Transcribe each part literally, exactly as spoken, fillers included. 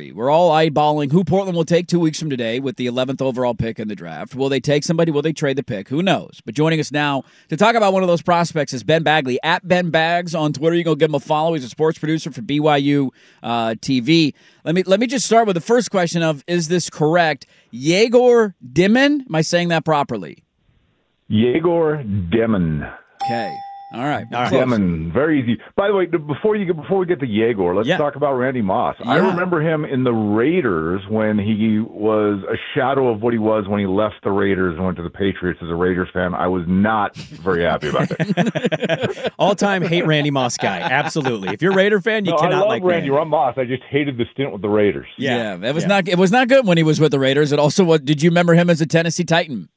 be. We're all eyeballing who Portland will take two weeks from today with the eleventh overall pick in the draft. Will they take somebody? Will they trade the pick? Who knows? But joining us now to talk about one of those prospects is Ben Bagley, at Ben Bags on Twitter. You can go give him a follow. He's a sports producer for B Y U uh, T V. Let me let me just start with the first question of, is this correct? Yegor Dimon? Am I saying that properly? Yegor Dimon. Okay. All right. All right. Dimon. Very easy. By the way, before you get, before we get to Yegor, let's yeah. talk about Randy Moss. Yeah. I remember him in the Raiders when he was a shadow of what he was when he left the Raiders and went to the Patriots. As a Raiders fan, I was not very happy about it. All-time hate Randy Moss guy. Absolutely. If you're a Raider fan, you no, cannot I love like Randy. Randy. Moss. I just hated the stint with the Raiders. Yeah, yeah it was yeah. not. It was not good when he was with the Raiders. It also, what did you remember him as a Tennessee Titan?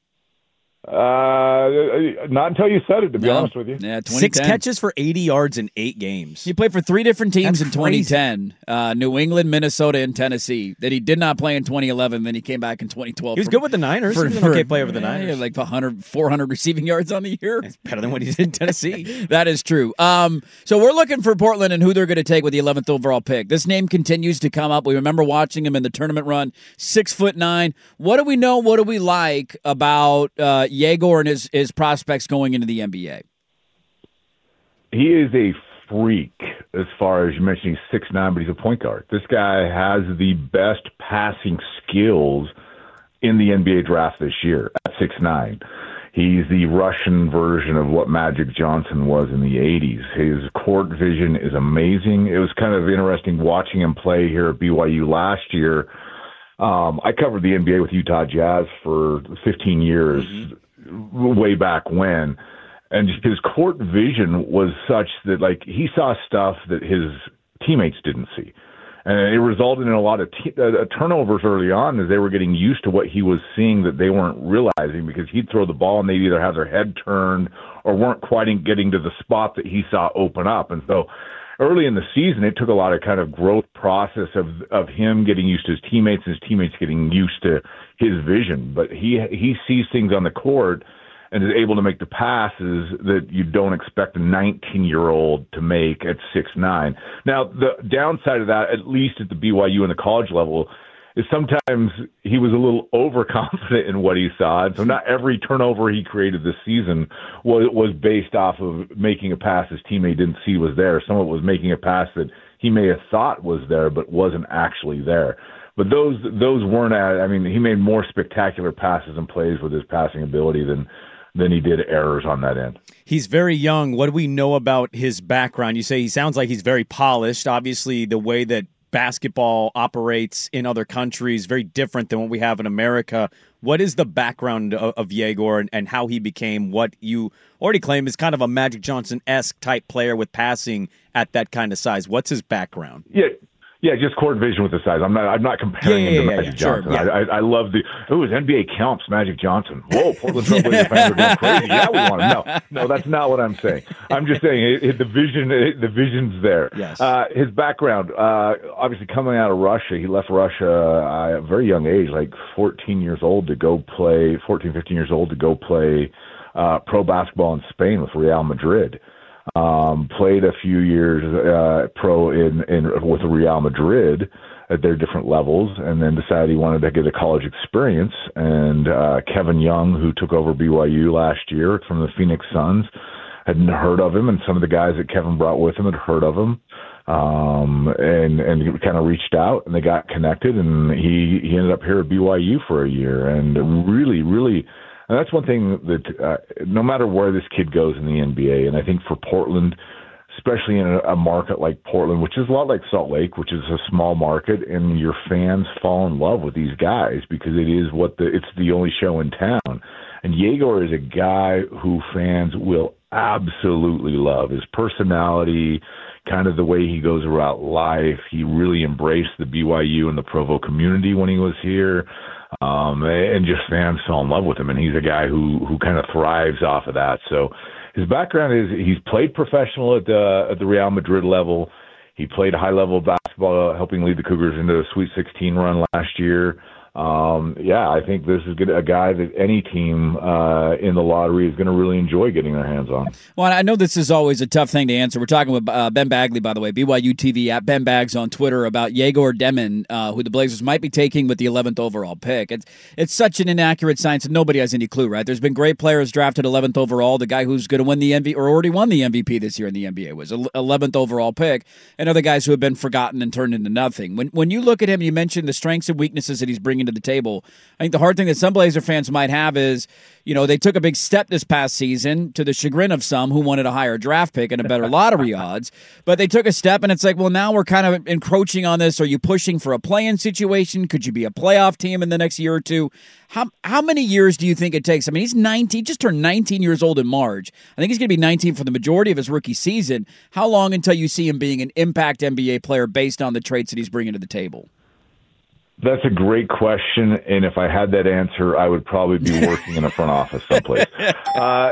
Uh, not until you said it, to be no. honest with you. Yeah, Six catches for eighty yards in eight games. He played for three different teams That's in twenty ten, uh, New England, Minnesota, and Tennessee. That he did not play in twenty eleven, then he came back in twenty twelve. He was for, good with the Niners. For, he was an for, okay player with the yeah, Niners. Like one hundred, four hundred receiving yards on the year. It's better than what he did in Tennessee. That is true. Um, so we're looking for Portland and who they're going to take with the eleventh overall pick. This name continues to come up. We remember watching him in the tournament run, six foot nine. What do we know? What do we like about uh, Yegor and his his prospects going into the N B A? He is a freak as far as you mentioned. He's six nine, but he's a point guard. This guy has the best passing skills in the N B A draft this year at six nine. He's the Russian version of what Magic Johnson was in the eighties. His court vision is amazing. It was kind of interesting watching him play here at B Y U last year. Um, I covered the N B A with Utah Jazz for fifteen years. Mm-hmm. Way back when, and just his court vision was such that like he saw stuff that his teammates didn't see, and it resulted in a lot of t- uh, turnovers early on as they were getting used to what he was seeing that they weren't realizing, because he'd throw the ball and they'd either have their head turned or weren't quite getting to the spot that he saw open up. And so early in the season, it took a lot of kind of growth process of of him getting used to his teammates and his teammates getting used to his vision. But he he sees things on the court and is able to make the passes that you don't expect a nineteen-year-old to make at six nine. Now, the downside of that, at least at the B Y U and the college level, is sometimes he was a little overconfident in what he saw. And so not every turnover he created this season was, was based off of making a pass his teammate didn't see was there. Some of it was making a pass that he may have thought was there but wasn't actually there. But those those weren't, I mean, he made more spectacular passes and plays with his passing ability than than he did errors on that end. He's very young. What do we know about his background? You say he sounds like he's very polished. Obviously, the way that basketball operates in other countries very different than what we have in America. What is the background of, of Yegor and, and how he became what you already claim is kind of a Magic Johnson-esque type player with passing at that kind of size? What's his background? Yeah. Yeah, just court vision with the size. I'm not. I'm not comparing yeah, yeah, him to yeah, Magic yeah, Johnson. sure, yeah. I, I, I love the. Oh, his N B A camps, Magic Johnson. Whoa, Portland Trailblazers fans are going crazy. Yeah, we want him. No, no, that's not what I'm saying. I'm just saying it, it, the vision. It, the vision's there. Yes. Uh, his background, uh, obviously coming out of Russia, he left Russia uh, at a very young age, like fourteen years old, to go play. fourteen, fifteen years old to go play uh, pro basketball in Spain with Real Madrid. Um, played a few years uh, pro in, in with Real Madrid at their different levels, and then decided he wanted to get a college experience. And uh, Kevin Young, who took over B Y U last year from the Phoenix Suns, hadn't heard of him, and some of the guys that Kevin brought with him had heard of him, um, and and kind of reached out, and they got connected, and he he ended up here at B Y U for a year, and really, really. And that's one thing that uh, no matter where this kid goes in the N B A, and I think for Portland, especially in a, a market like Portland, which is a lot like Salt Lake, which is a small market, and your fans fall in love with these guys because it is what the it's the only show in town. And Yegor is a guy who fans will absolutely love. His personality, kind of the way he goes about life. He really embraced the B Y U and the Provo community when he was here. Um, and just fans fell in love with him, and he's a guy who, who kind of thrives off of that. So his background is he's played professional at the at the Real Madrid level. He played high level basketball, helping lead the Cougars into a Sweet sixteen run last year. Um, yeah, I think this is good, a guy that any team uh, in the lottery is going to really enjoy getting their hands on. Well, I know this is always a tough thing to answer. We're talking with uh, Ben Bagley, by the way, B Y U T V at Ben Bags on Twitter, about Yegor Demon, uh, who the Blazers might be taking with the eleventh overall pick. It's it's such an inaccurate science, and nobody has any clue, right? There's been great players drafted eleventh overall. The guy who's going to win the M V P or already won the M V P this year in the N B A was eleventh overall pick, and other guys who have been forgotten and turned into nothing. When when you look at him, you mentioned the strengths and weaknesses that he's bringing to the table. I think the hard thing that some Blazer fans might have is, you know, they took a big step this past season to the chagrin of some who wanted a higher draft pick and a better lottery odds. But they took a step, and it's like, well, now we're kind of encroaching on this. Are you pushing for a play-in situation? Could you be a playoff team in the next year or two? How how many years do you think it takes? I mean, he's nineteen, just turned nineteen years old in March. I think he's going to be nineteen for the majority of his rookie season. How long until you see him being an impact N B A player based on the traits that he's bringing to the table? That's a great question, and if I had that answer, I would probably be working in a front office someplace. Uh,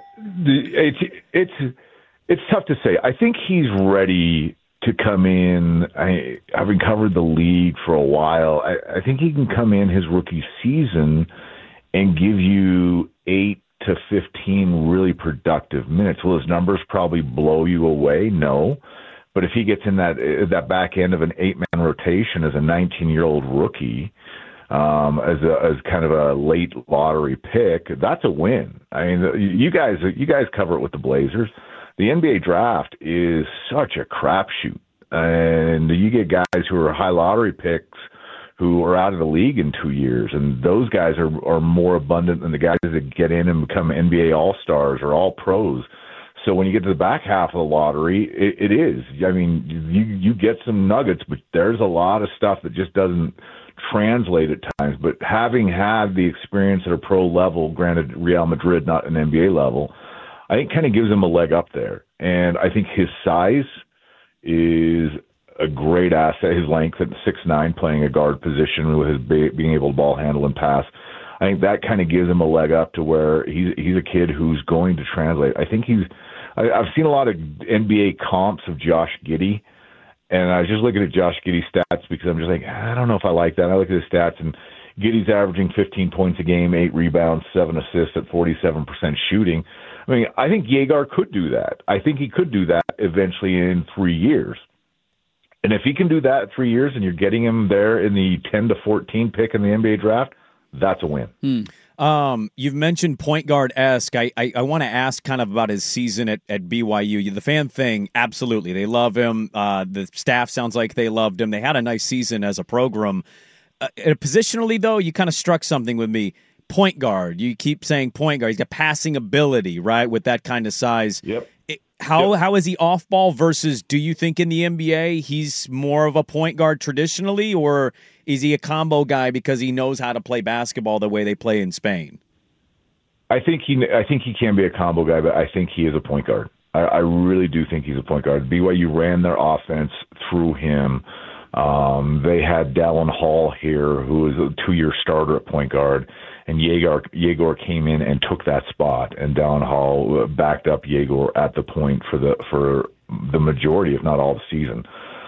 it's it's it's tough to say. I think he's ready to come in. I, having covered the league for a while, I, I think he can come in his rookie season and give you eight to fifteen really productive minutes. Will his numbers probably blow you away? No. But if he gets in that that back end of an eight-man rotation as a nineteen-year-old rookie, um, as a as kind of a late lottery pick, that's a win. I mean, you guys you guys cover it with the Blazers. The N B A draft is such a crapshoot, and you get guys who are high lottery picks who are out of the league in two years, and those guys are are more abundant than the guys that get in and become N B A All-Stars or All-Pros. So when you get to the back half of the lottery, it, it is. I mean, you you get some nuggets, but there's a lot of stuff that just doesn't translate at times. But having had the experience at a pro level, granted Real Madrid, not an N B A level, I think kind of gives him a leg up there. And I think his size is a great asset. His length at six nine, playing a guard position with his being able to ball handle and pass, I think that kind of gives him a leg up to where he's he's a kid who's going to translate. I think he's. I, I've seen a lot of N B A comps of Josh Giddey, and I was just looking at Josh Giddey's stats because I'm just like, I don't know if I like that. I look at his stats, and Giddey's averaging fifteen points a game, eight rebounds, seven assists at forty-seven percent shooting. I mean, I think Yegor could do that. I think he could do that eventually in three years. And if he can do that in three years and you're getting him there in the ten to fourteen pick in the N B A draft, that's a win. Hmm. Um, you've mentioned point guard-esque. I, I, I want to ask kind of about his season at, at B Y U. The fan thing, absolutely. They love him. Uh, the staff sounds like they loved him. They had a nice season as a program. Uh, positionally, though, you kind of struck something with me. Point guard. You keep saying point guard. He's got passing ability, right, with that kind of size. Yep. It, how yep. How is he off-ball versus do you think in the N B A he's more of a point guard traditionally, or is he a combo guy because he knows how to play basketball the way they play in Spain? I think he I think he can be a combo guy, but I think he is a point guard. I, I really do think he's a point guard. B Y U ran their offense through him. Um, they had Dallin Hall here, who was a two-year starter at point guard, and Yegor, Yegor came in and took that spot, and Dallin Hall backed up Yegor at the point for the for the majority, if not all, the season.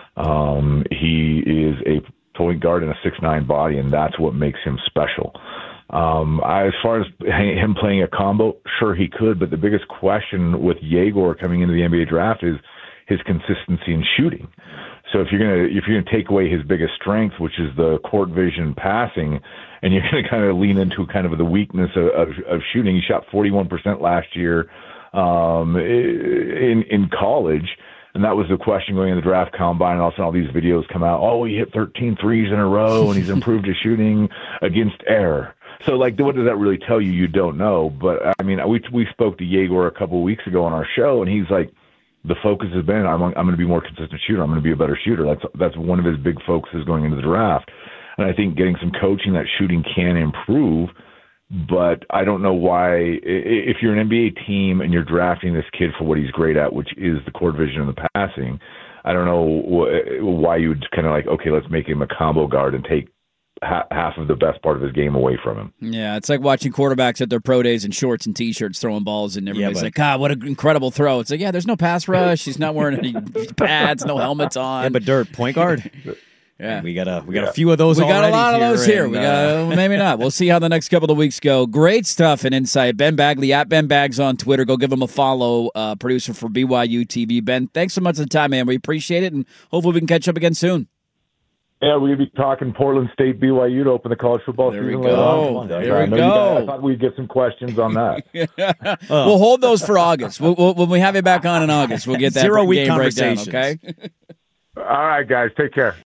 Um, he is a point guard in a six nine body, and that's what makes him special. Um, I, as far as him playing a combo, sure he could, but the biggest question with Yegor coming into the N B A draft is his consistency in shooting. So if you're gonna if you're gonna take away his biggest strength, which is the court vision passing, and you're gonna kind of lean into kind of the weakness of, of, of shooting, he shot forty-one percent last year um, in in college. And that was the question going in the draft combine. And all of a sudden, all these videos come out. Oh, he hit thirteen threes in a row, and he's improved his shooting against air. So, like, what does that really tell you? You don't know. But, I mean, we we spoke to Yegor a couple of weeks ago on our show, and he's like, the focus has been, I'm, I'm going to be a more consistent shooter. I'm going to be a better shooter. That's that's one of his big focuses going into the draft. And I think getting some coaching, that shooting can improve. But I don't know why, if you're an N B A team and you're drafting this kid for what he's great at, which is the court vision and the passing, I don't know why you would kind of like, okay, let's make him a combo guard and take half of the best part of his game away from him. Yeah, it's like watching quarterbacks at their pro days in shorts and T-shirts throwing balls, and everybody's yeah, like, God, what an incredible throw. It's like, yeah, there's no pass rush. He's not wearing any pads, no helmets on. Yeah, but Dirt, point guard? Yeah. We got a we got Yeah. a few of those. We got a lot of those here. and, we uh, got maybe not. We'll see how the next couple of weeks go. Great stuff and insight. Ben Bagley at Ben Bags on Twitter. Go give him a follow. Uh, producer for B Y U T V. Ben, thanks so much for the time, man. We appreciate it, and hopefully we can catch up again soon. Yeah, we'll be talking Portland State B Y U to open the college football There we season. go. later on Monday. There we I know you go. guys- I thought we'd get some questions on that. We'll hold those for August. We'll, we'll, when we have you back on in August, we'll get that Zero-week game breakdown. conversations. Okay. All right, guys, take care.